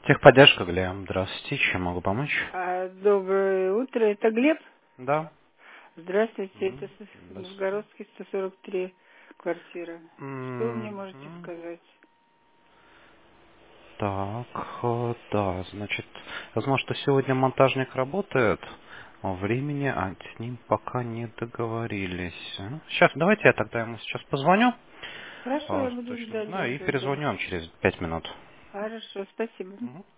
Техподдержка, Глеб. Здравствуйте, чем могу помочь? Доброе утро, это Глеб? Да. Здравствуйте, это Здравствуйте. Новгородский 143 квартира. Что вы мне можете Мгм. сказать? Так, да, значит, возможно, что сегодня монтажник работает, а времени с ним пока не договорились. Сейчас, давайте я тогда ему сейчас позвоню, Хорошо, я буду точно ждать, знаю, и да. перезвоню вам через 5 минут. Хорошо, спасибо. Мгм.